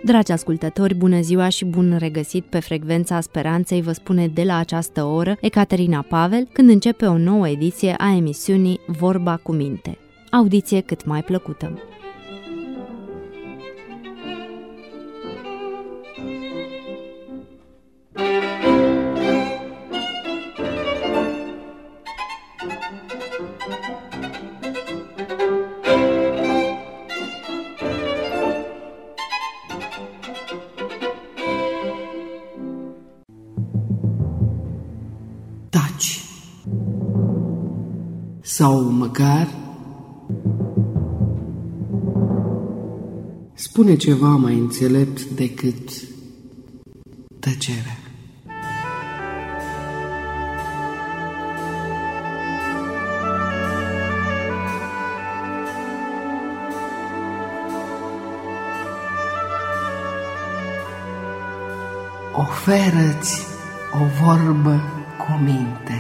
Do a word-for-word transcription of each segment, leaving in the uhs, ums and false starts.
Dragi ascultători, bună ziua și bun regăsit pe Frecvența Speranței, vă spune de la această oră Ecaterina Pavel, când începe o nouă ediție a emisiunii Vorba cu minte. Audiție cât mai plăcută! Taci. Sau măcar spune ceva mai înțelept decât tăcerea. Oferă-ți o vorbă cu minte.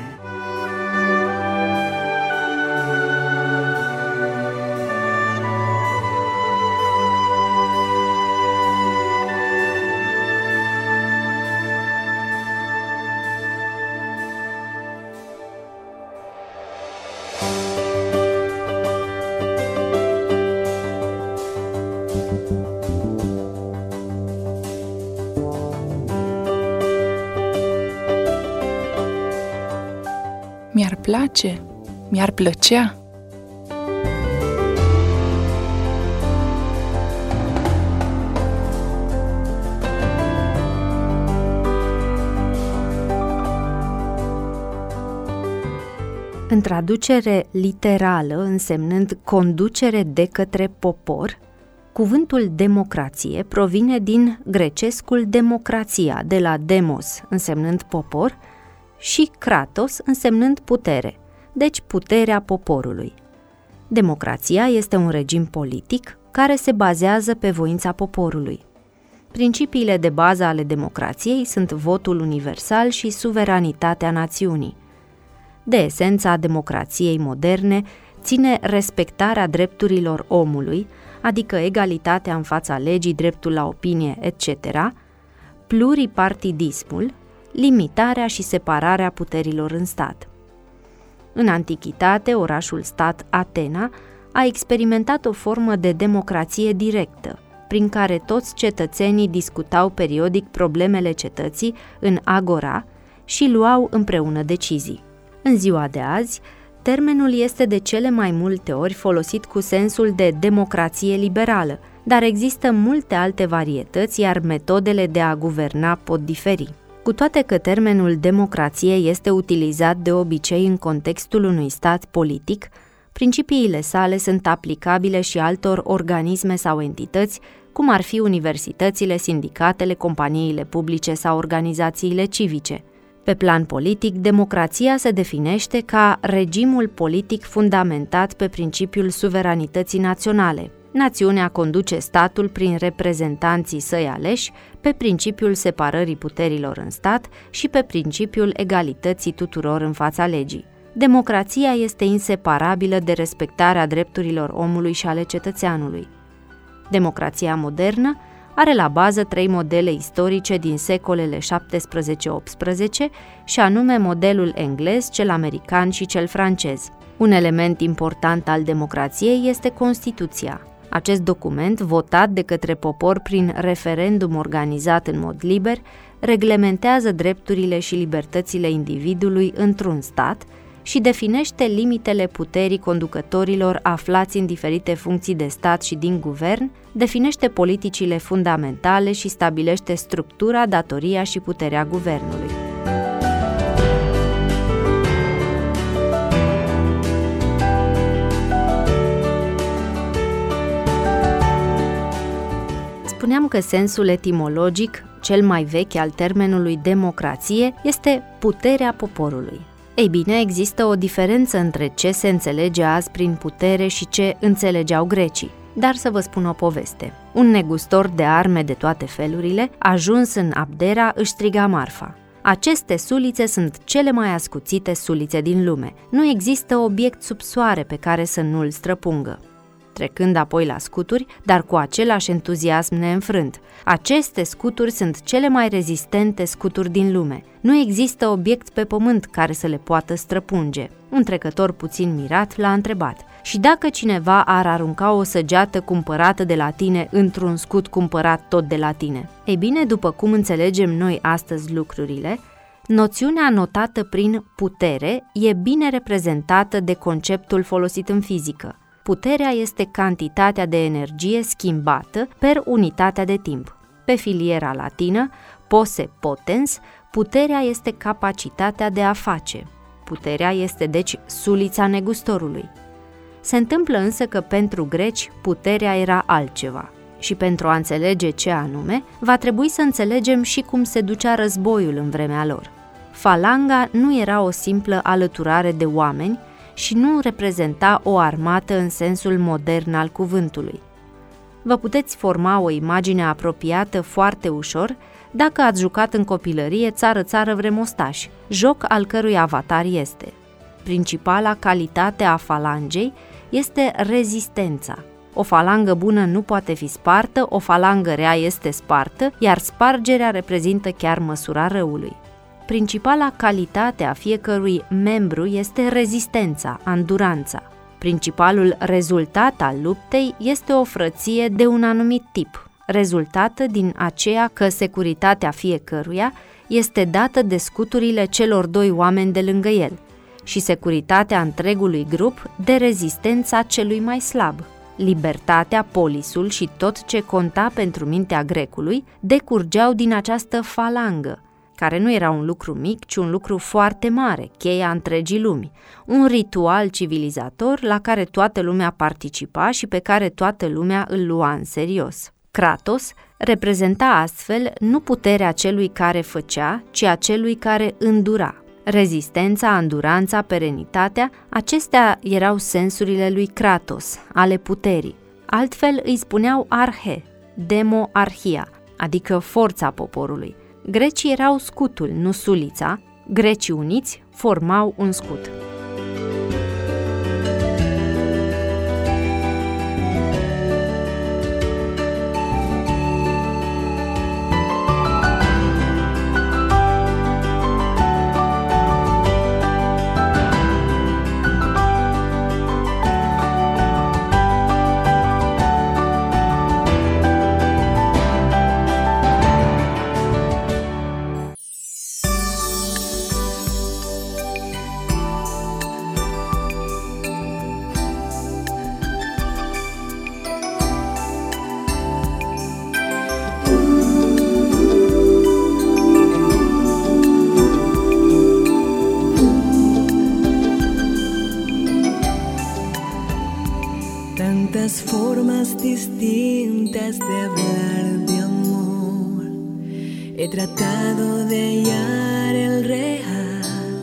Mi-ar place, mi-ar plăcea. În traducere literală, însemnând conducere de către popor, cuvântul democrație provine din grecescul democrația, de la demos, însemnând popor, și kratos, însemnând putere, deci puterea poporului. Democrația este un regim politic care se bazează pe voința poporului. Principiile de bază ale democrației sunt votul universal și suveranitatea națiunii. De esența democrației moderne ține respectarea drepturilor omului, adică egalitatea în fața legii, dreptul la opinie, et cetera, pluripartidismul, limitarea și separarea puterilor în stat. În antichitate, orașul-stat Atena a experimentat o formă de democrație directă, prin care toți cetățenii discutau periodic problemele cetății în agora și luau împreună decizii. În ziua de azi, termenul este de cele mai multe ori folosit cu sensul de democrație liberală, dar există multe alte varietăți, iar metodele de a guverna pot diferi. Cu toate că termenul democrație este utilizat de obicei în contextul unui stat politic, principiile sale sunt aplicabile și altor organisme sau entități, cum ar fi universitățile, sindicatele, companiile publice sau organizațiile civice. Pe plan politic, democrația se definește ca regimul politic fundamentat pe principiul suveranității naționale. Națiunea conduce statul prin reprezentanții săi aleși, pe principiul separării puterilor în stat și pe principiul egalității tuturor în fața legii. Democrația este inseparabilă de respectarea drepturilor omului și ale cetățeanului. Democrația modernă are la bază trei modele istorice din secolele șaptesprezece optsprezece, și anume modelul englez, cel american și cel francez. Un element important al democrației este Constituția. Acest document, votat de către popor prin referendum organizat în mod liber, reglementează drepturile și libertățile individului într-un stat și definește limitele puterii conducătorilor aflați în diferite funcții de stat și din guvern, definește politicile fundamentale și stabilește structura, datoria și puterea guvernului. Spuneam că sensul etimologic, cel mai vechi al termenului democrație, este puterea poporului. Ei bine, există o diferență între ce se înțelege azi prin putere și ce înțelegeau grecii. Dar să vă spun o poveste. Un negustor de arme de toate felurile, ajuns în Abdera, își striga marfa: aceste sulițe sunt cele mai ascuțite sulițe din lume. Nu există obiect sub soare pe care să nu-l străpungă. trecând apoi la scuturi, dar cu același entuziasm neînfrânt. Aceste scuturi sunt cele mai rezistente scuturi din lume. Nu există obiect pe pământ care să le poată străpunge. Un trecător puțin mirat l-a întrebat: și dacă cineva ar arunca o săgeată cumpărată de la tine într-un scut cumpărat tot de la tine? Ei bine, după cum înțelegem noi astăzi lucrurile, noțiunea notată prin putere e bine reprezentată de conceptul folosit în fizică. Puterea este cantitatea de energie schimbată per unitatea de timp. Pe filiera latină, posse potens, puterea este capacitatea de a face. Puterea este deci sulița negustorului. Se întâmplă însă că pentru greci puterea era altceva. Și pentru a înțelege ce anume, va trebui să înțelegem și cum se ducea războiul în vremea lor. Falanga nu era o simplă alăturare de oameni și nu reprezenta o armată în sensul modern al cuvântului. Vă puteți forma o imagine apropiată foarte ușor dacă ați jucat în copilărie Țară-țară vrem ostași, joc al cărui avatar este. Principala calitate a falangei este rezistența. O falangă bună nu poate fi spartă, o falangă rea este spartă, iar spargerea reprezintă chiar măsura răului. Principala calitate a fiecărui membru este rezistența, anduranța. Principalul rezultat al luptei este o frăție de un anumit tip, rezultată din aceea că securitatea fiecăruia este dată de scuturile celor doi oameni de lângă el și securitatea întregului grup de rezistența celui mai slab. Libertatea, polisul și tot ce conta pentru mintea grecului decurgeau din această falangă, care nu era un lucru mic, ci un lucru foarte mare, cheia întregii lumi, un ritual civilizator la care toată lumea participa și pe care toată lumea îl lua în serios. Kratos reprezenta astfel nu puterea celui care făcea, ci a celui care îndura. Rezistența, înduranța, perenitatea, acestea erau sensurile lui Kratos, ale puterii. Altfel îi spuneau arhe, demo-arhia, adică forța poporului. Grecii erau scutul, nu sulița, grecii uniți formau un scut. Tantas formas distintas de hablar de amor, he tratado de hallar el real,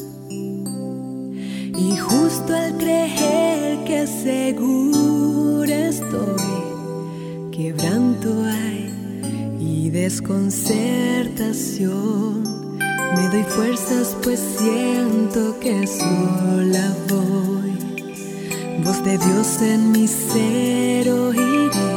y justo al creer que segura estoy, quebranto hay y desconcertación, me doy fuerzas pues siento que sola voy. Voz de Dios en mi ser oiré,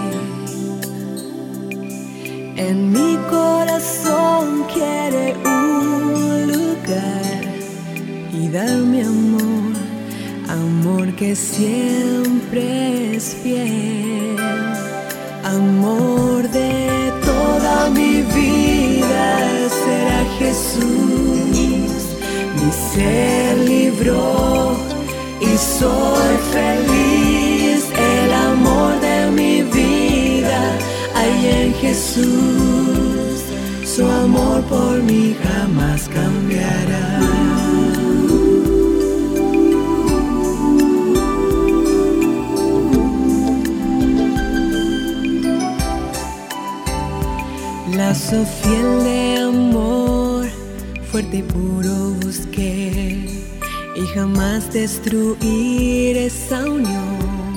en mi corazón quiere un lugar y darme amor, amor que siempre es fiel, amor de toda mi vida será Jesús, mi ser libró y soy feliz, el amor de mi vida hay en Jesús, su amor por mí jamás cambiará. Lazo fiel de amor, fuerte y puro busqué, y jamás destruir esa unión.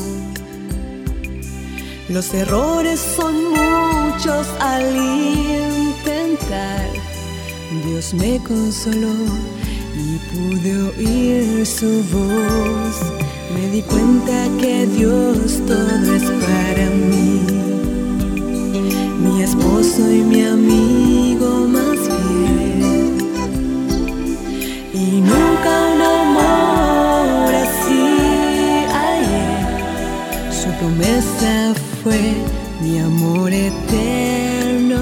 Los errores son muchos al intentar, Dios me consoló y pude oír su voz, Me di cuenta que Dios todo es para mí, mi esposo y mi amigo más fiel, y nunca un amor así ayer. Su promesa fue mi amor eterno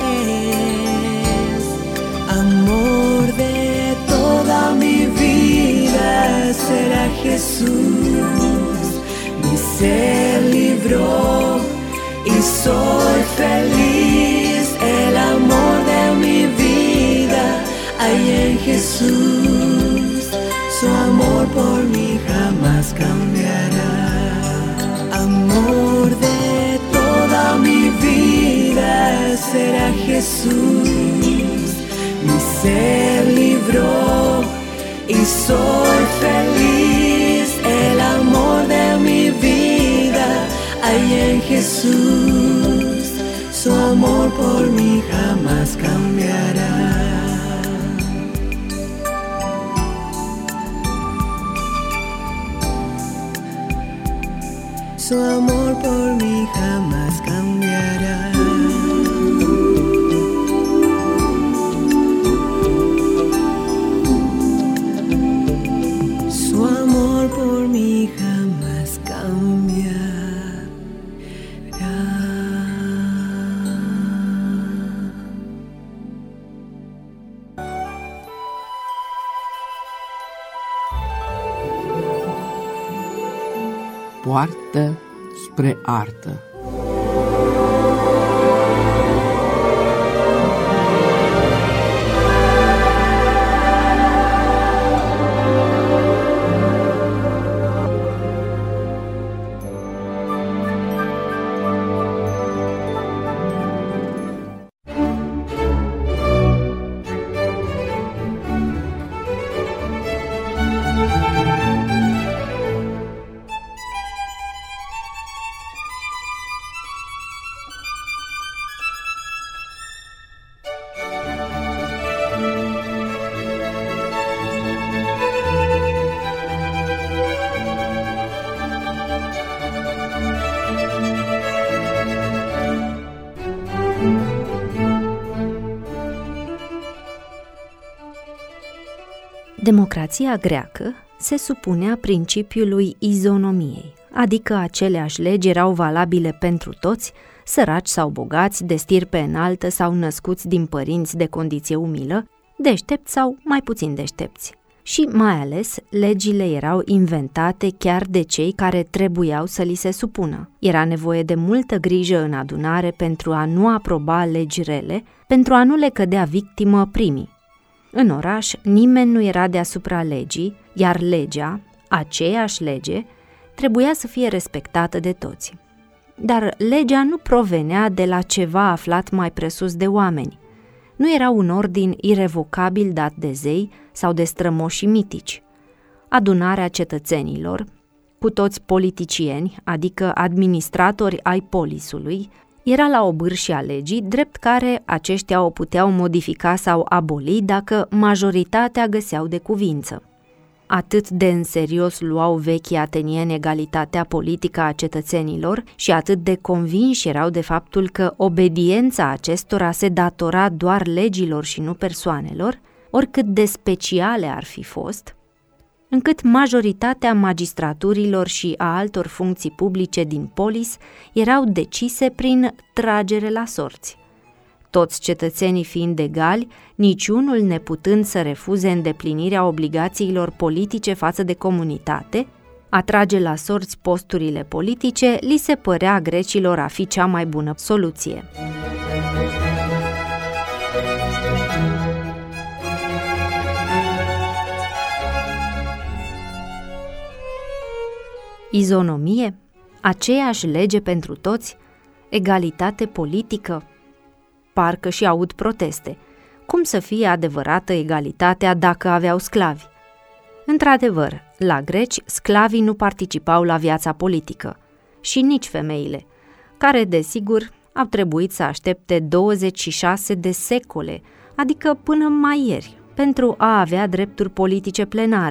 es, amor de toda mi vida será Jesús. Mi ser libró y soy feliz, el amor de mi vida hay en Jesús. Su amor por mí jamás cambiará, amor de toda mi vida será Jesús. Mi ser libró y soy feliz, el amor de mi vida hay en Jesús. Su amor por mí jamás cambiará. Su amor por mí jamás cambiará. Su amor por mí jamás cambiará. Poartă spre artă. Democrația greacă se supunea principiului izonomiei, adică aceleași legi erau valabile pentru toți, săraci sau bogați, de stirpe înaltă sau născuți din părinți de condiție umilă, deștepți sau mai puțin deștepți. Și mai ales, legile erau inventate chiar de cei care trebuiau să li se supună. Era nevoie de multă grijă în adunare pentru a nu aproba legi rele, pentru a nu le cădea victimă primii. În oraș, nimeni nu era deasupra legii, iar legea, aceeași lege, trebuia să fie respectată de toți. Dar legea nu provenea de la ceva aflat mai presus de oameni. Nu era un ordin irevocabil dat de zei sau de strămoși mitici. Adunarea cetățenilor, cu toți politicieni, adică administratori ai polisului, era la obârșia legii, drept care aceștia o puteau modifica sau aboli dacă majoritatea găseau de cuvință. Atât de în serios luau vechii atenieni egalitatea politică a cetățenilor și atât de convinși erau de faptul că obediența acestora se datora doar legilor și nu persoanelor, oricât de speciale ar fi fost, încât majoritatea magistraturilor și a altor funcții publice din polis erau decise prin tragere la sorți. Toți cetățenii fiind egali, niciunul neputând să refuze îndeplinirea obligațiilor politice față de comunitate, a trage la sorți posturile politice li se părea grecilor a fi cea mai bună soluție. Izonomie? Aceeași lege pentru toți? Egalitate politică? Parcă și aud proteste. Cum să fie adevărată egalitatea dacă aveau sclavi? Într-adevăr, la greci, sclavii nu participau la viața politică și nici femeile, care, desigur, au trebuit să aștepte douăzeci și șase de secole, adică până mai ieri, pentru a avea drepturi politice plenare,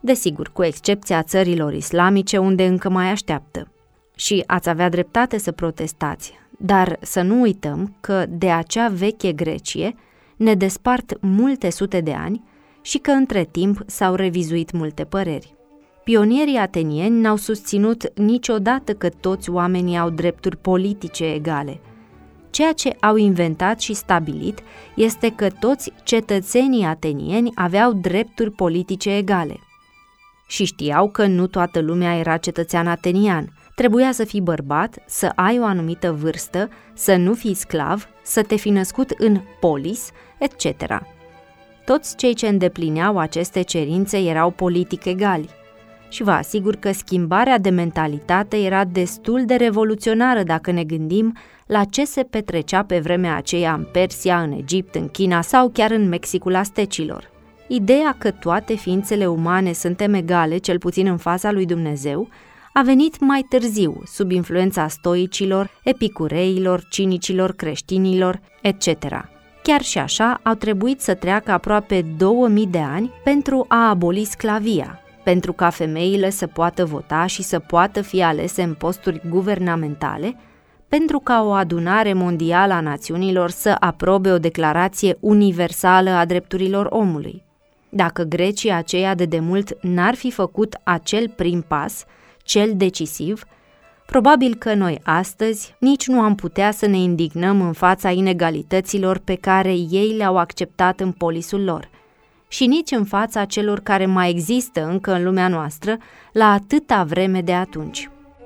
Desigur, cu excepția țărilor islamice, unde încă mai așteaptă. Și ați avea dreptate să protestați, dar să nu uităm că de acea veche Grecie ne despart multe sute de ani și că între timp s-au revizuit multe păreri. Pionierii atenieni n-au susținut niciodată că toți oamenii au drepturi politice egale. Ceea ce au inventat și stabilit este că toți cetățenii atenieni aveau drepturi politice egale. Și știau că nu toată lumea era cetățean atenian. Trebuia să fii bărbat, să ai o anumită vârstă, să nu fii sclav, să te fi născut în polis, et cetera. Toți cei ce îndeplineau aceste cerințe erau politic egali. Și vă asigur că schimbarea de mentalitate era destul de revoluționară dacă ne gândim la ce se petrecea pe vremea aceea în Persia, în Egipt, în China sau chiar în Mexicul Astecilor. Ideea că toate ființele umane suntem egale, cel puțin în fața lui Dumnezeu, a venit mai târziu, sub influența stoicilor, epicureilor, cinicilor, creștinilor, et cetera. Chiar și așa, au trebuit să treacă aproape două mii de ani pentru a aboli sclavia, pentru ca femeile să poată vota și să poată fi alese în posturi guvernamentale, pentru ca o adunare mondială a națiunilor să aprobe o declarație universală a drepturilor omului. Dacă grecii aceia de demult n-ar fi făcut acel prim pas, cel decisiv, probabil că noi astăzi nici nu am putea să ne indignăm în fața inegalităților pe care ei le-au acceptat în polisul lor și nici în fața celor care mai există încă în lumea noastră la atâta vreme de atunci.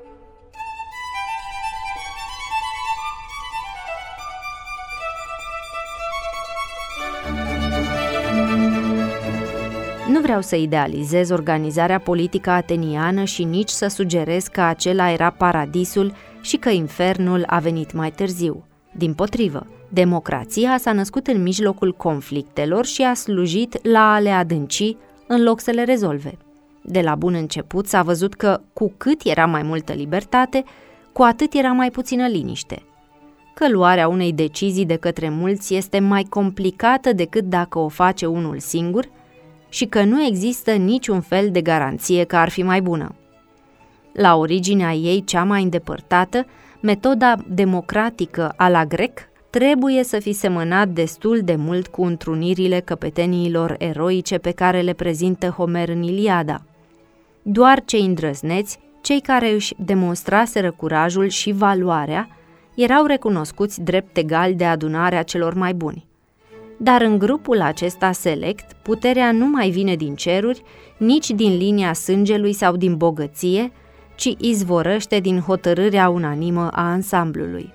Nu vreau să idealizez organizarea politică ateniană și nici să sugerez că acela era paradisul și că infernul a venit mai târziu. Dimpotrivă, democrația s-a născut în mijlocul conflictelor și a slujit la a le adânci în loc să le rezolve. De la bun început s-a văzut că cu cât era mai multă libertate, cu atât era mai puțină liniște. Că luarea unei decizii de către mulți este mai complicată decât dacă o face unul singur și că nu există niciun fel de garanție că ar fi mai bună. La originea ei cea mai îndepărtată, metoda democratică a la grec trebuie să fi semănat destul de mult cu întrunirile căpeteniilor eroice pe care le prezintă Homer în Iliada. Doar cei îndrăzneți, cei care își demonstraseră curajul și valoarea, erau recunoscuți drept egal de adunarea celor mai buni. Dar în grupul acesta select, puterea nu mai vine din ceruri, nici din linia sângelui sau din bogăție, ci izvorăște din hotărârea unanimă a ansamblului.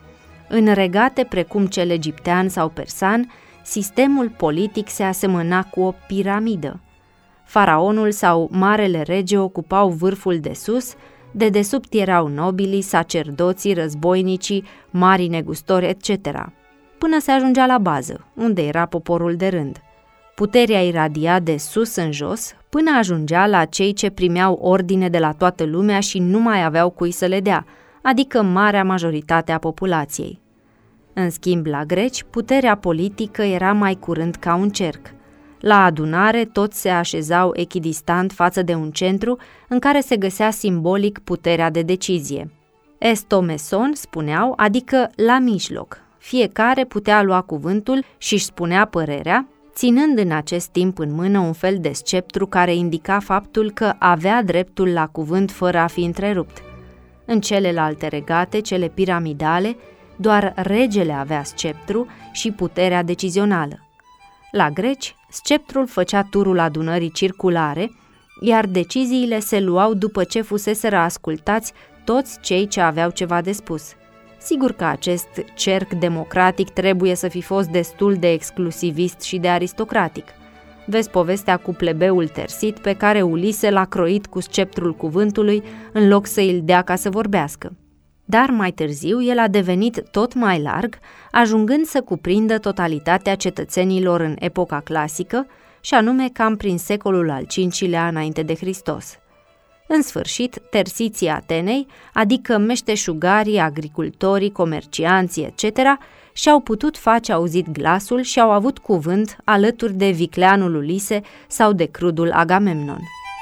În regate precum cel egiptean sau persan, sistemul politic se asemăna cu o piramidă. Faraonul sau marele rege ocupau vârful de sus, de desubt erau nobilii, sacerdoții, războinicii, marii negustori, et cetera, până se ajungea la bază, unde era poporul de rând. Puterea iradia de sus în jos, până ajungea la cei ce primeau ordine de la toată lumea și nu mai aveau cui să le dea, adică marea majoritate a populației. În schimb, la greci, puterea politică era mai curând ca un cerc. La adunare, toți se așezau echidistant față de un centru în care se găsea simbolic puterea de decizie. Estomeson, spuneau, adică la mijloc. Fiecare putea lua cuvântul și-și spunea părerea, ținând în acest timp în mână un fel de sceptru care indica faptul că avea dreptul la cuvânt fără a fi întrerupt. În celelalte regate, cele piramidale, doar regele avea sceptru și puterea decizională. La greci, sceptrul făcea turul adunării circulare, iar deciziile se luau după ce fuseseră ascultați toți cei ce aveau ceva de spus. Sigur că acest cerc democratic trebuie să fi fost destul de exclusivist și de aristocratic. Vezi povestea cu plebeul tersit pe care Ulise l-a croit cu sceptrul cuvântului în loc să îl dea ca să vorbească. Dar mai târziu el a devenit tot mai larg, ajungând să cuprindă totalitatea cetățenilor în epoca clasică, și anume cam prin secolul al cincilea înainte de Hristos. În sfârșit, tersiții Atenei, adică meșteșugarii, agricultorii, comercianții, et cetera, și-au putut face auzit glasul și au avut cuvânt alături de vicleanul Ulise sau de crudul Agamemnon.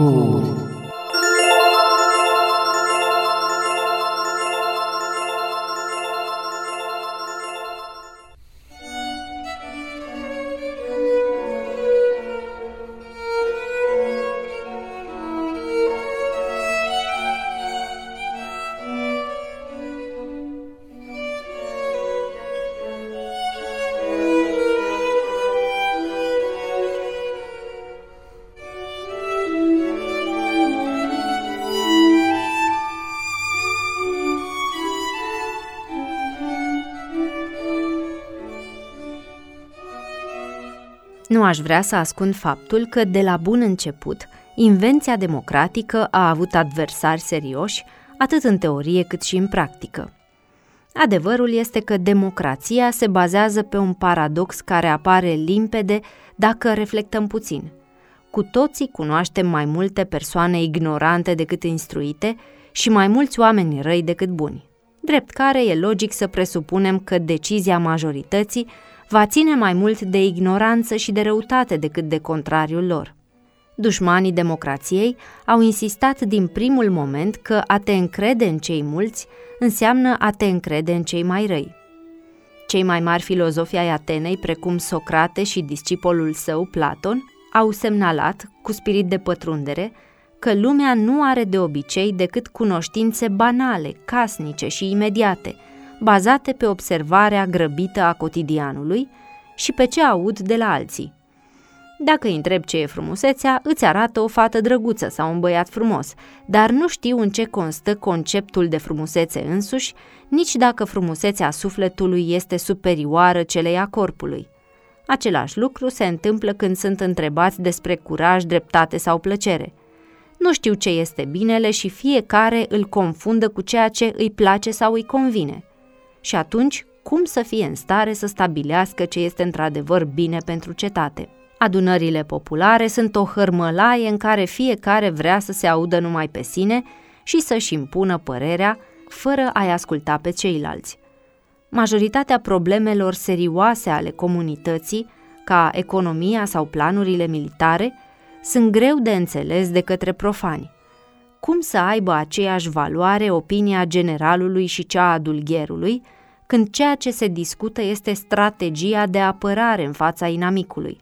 ecouri. Nu aș vrea să ascund faptul că, de la bun început, invenția democratică a avut adversari serioși, atât în teorie cât și în practică. Adevărul este că democrația se bazează pe un paradox care apare limpede dacă reflectăm puțin. Cu toții cunoaștem mai multe persoane ignorante decât instruite și mai mulți oameni răi decât buni. Drept care e logic să presupunem că decizia majorității va ține mai mult de ignoranță și de răutate decât de contrariul lor. Dușmanii democrației au insistat din primul moment că a te încrede în cei mulți înseamnă a te încrede în cei mai răi. Cei mai mari filozofi ai Atenei, precum Socrate și discipolul său, Platon, au semnalat, cu spirit de pătrundere, că lumea nu are de obicei decât cunoștințe banale, casnice și imediate, bazate pe observarea grăbită a cotidianului și pe ce aud de la alții. Dacă îi întrebi ce e frumusețea, îți arată o fată drăguță sau un băiat frumos, dar nu știu în ce constă conceptul de frumusețe însuși, nici dacă frumusețea sufletului este superioară celei a corpului. Același lucru se întâmplă când sunt întrebați despre curaj, dreptate sau plăcere. Nu știu ce este binele și fiecare îl confundă cu ceea ce îi place sau îi convine. Și atunci, cum să fie în stare să stabilească ce este într-adevăr bine pentru cetate? Adunările populare sunt o hărmălaie în care fiecare vrea să se audă numai pe sine și să-și impună părerea, fără a-i asculta pe ceilalți. Majoritatea problemelor serioase ale comunității, ca economia sau planurile militare, sunt greu de înțeles de către profani. Cum să aibă aceeași valoare opinia generalului și cea a dulgherului, când ceea ce se discută este strategia de apărare în fața inamicului?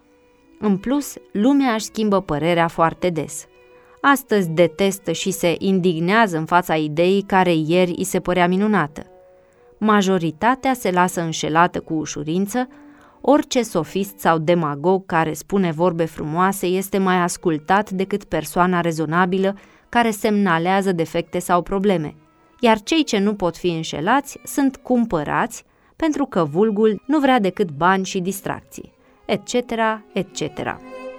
În plus, lumea își schimbă părerea foarte des. Astăzi detestă și se indignează în fața ideii care ieri îi se părea minunată. Majoritatea se lasă înșelată cu ușurință, orice sofist sau demagog care spune vorbe frumoase este mai ascultat decât persoana rezonabilă care semnalează defecte sau probleme, iar cei ce nu pot fi înșelați sunt cumpărați pentru că vulgul nu vrea decât bani și distracții, et cetera, et cetera.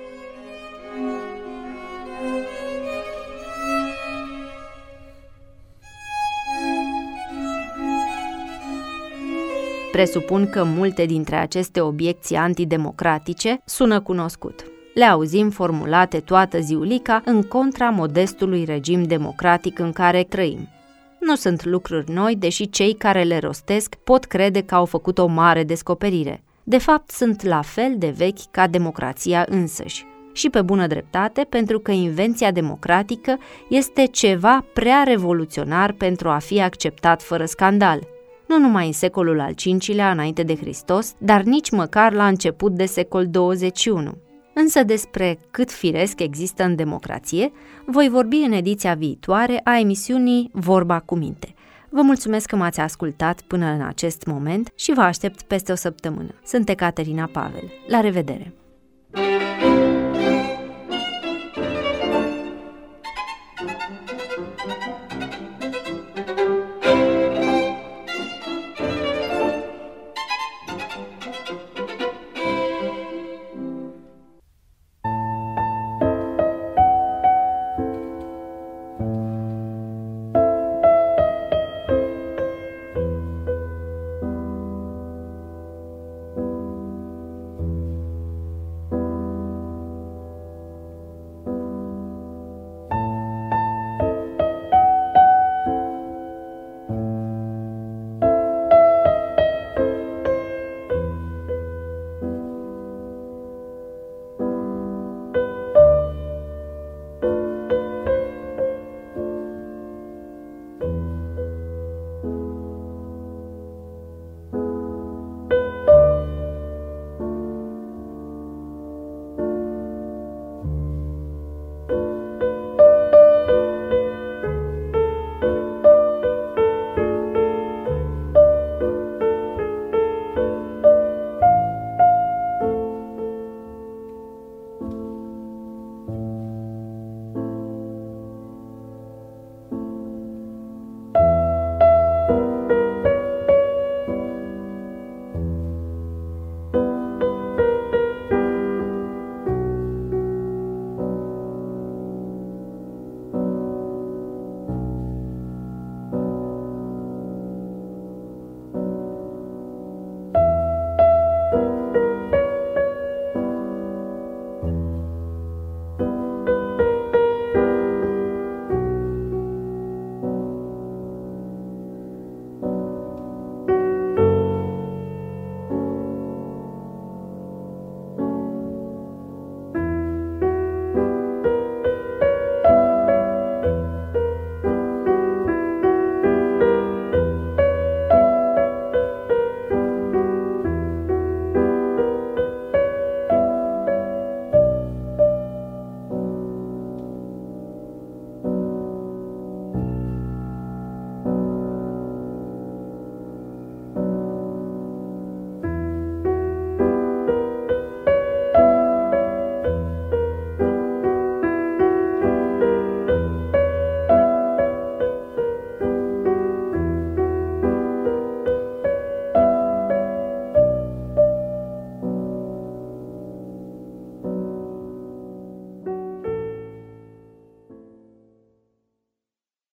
Presupun că multe dintre aceste obiecții antidemocratice sună cunoscut. Le auzim formulate toată ziulica în contra modestului regim democratic în care trăim. Nu sunt lucruri noi, deși cei care le rostesc pot crede că au făcut o mare descoperire. De fapt, sunt la fel de vechi ca democrația însăși. Și pe bună dreptate, pentru că invenția democratică este ceva prea revoluționar pentru a fi acceptat fără scandal. Nu numai în secolul al cincilea înainte de Hristos, dar nici măcar la început de secol douăzeci și unu. Însă despre cât firesc există în democrație, voi vorbi în ediția viitoare a emisiunii Vorba cu minte. Vă mulțumesc că m-ați ascultat până în acest moment și vă aștept peste o săptămână. Sunt Ecaterina Pavel. La revedere!